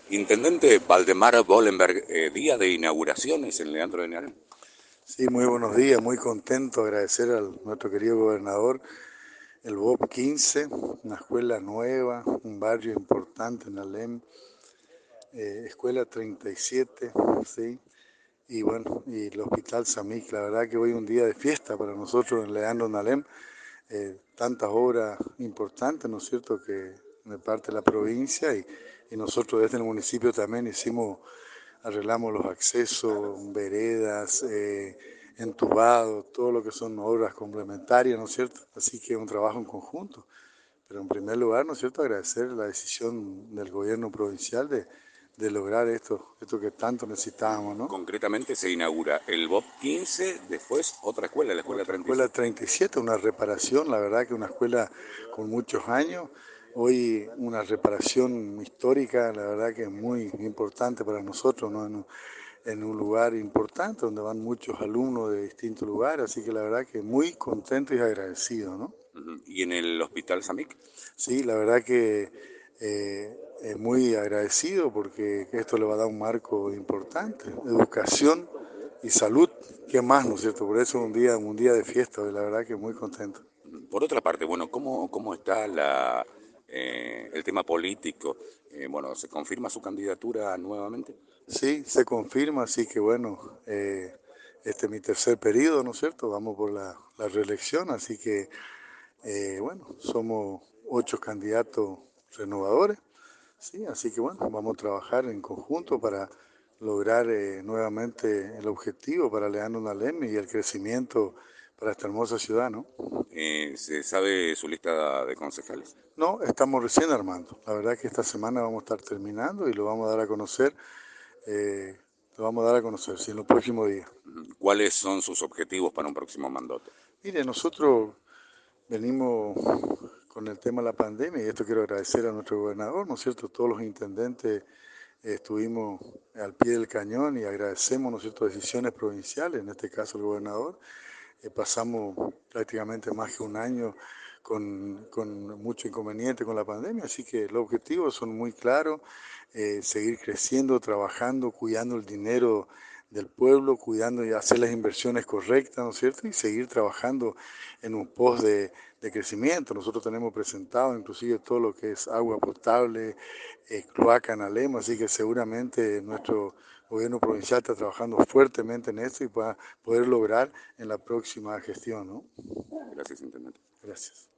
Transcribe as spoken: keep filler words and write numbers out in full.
Intendente Valdemar Bollenberg, eh, día de inauguraciones en Leandro de Nealem. Sí, muy buenos días, muy contento, agradecer a nuestro querido gobernador, el B O P quince, una escuela nueva, un barrio importante en Alem, eh, escuela treinta y siete, ¿sí? Y bueno, y el Hospital Samic, la verdad que hoy es un día de fiesta para nosotros en Leandro en Alem, eh, tantas obras importantes, ¿no es cierto?, que de parte de la provincia y, y nosotros desde el municipio también hicimos, arreglamos los accesos, veredas, eh, entubados, todo lo que son obras complementarias, ¿no es cierto? Así que es un trabajo en conjunto. Pero en primer lugar, ¿no es cierto?, agradecer la decisión del gobierno provincial de, de lograr esto, esto que tanto necesitábamos, ¿no? Concretamente se inaugura el B O P quince, después otra escuela, la escuela Otra escuela treinta y siete. treinta y siete, una reparación, la verdad que una escuela con muchos años, hoy una reparación histórica, la verdad que es muy importante para nosotros, ¿no? En, en un lugar importante donde van muchos alumnos de distintos lugares, así que la verdad que muy contento y agradecido, ¿no? Ujú. Y en el Hospital Samic. Sí, la verdad que eh, es muy agradecido porque esto le va a dar un marco importante, educación y salud, ¿qué más, no es cierto? Por eso es un día, un día de fiesta, y la verdad que muy contento. Por otra parte, bueno, ¿cómo, cómo está la, eh, el tema político? Eh, bueno, ¿se confirma su candidatura nuevamente? Sí, se confirma, así que bueno, eh, este es mi tercer periodo, ¿no es cierto? Vamos por la, la reelección, así que eh, bueno, somos ocho candidatos renovadores. Sí, así que bueno, vamos a trabajar en conjunto para lograr eh, nuevamente el objetivo para Leandro Nalem y el crecimiento para esta hermosa ciudad, ¿no? Eh, ¿se sabe su lista de concejales? No, estamos recién armando. La verdad que esta semana vamos a estar terminando y lo vamos a dar a conocer, eh, lo vamos a dar a conocer, sí, en los próximos días. Ujú. ¿Cuáles son sus objetivos para un próximo mandato? Mire, nosotros venimos con el tema de la pandemia y esto quiero agradecer a nuestro gobernador, ¿no es cierto? Todos los intendentes eh, estuvimos al pie del cañón y agradecemos, ¿no es cierto?, decisiones provinciales, en este caso el gobernador. Eh, pasamos prácticamente más que un año con, con mucho inconveniente con la pandemia, así que los objetivos son muy claros, eh, seguir creciendo, trabajando, cuidando el dinero del pueblo, cuidando y hacer las inversiones correctas, ¿no es cierto? Y seguir trabajando en un post de, de crecimiento. Nosotros tenemos presentado inclusive todo lo que es agua potable, eh, cloaca en Alema, así que seguramente nuestro gobierno provincial está trabajando fuertemente en esto y para poder lograr en la próxima gestión, ¿no? Gracias, intendente. Gracias.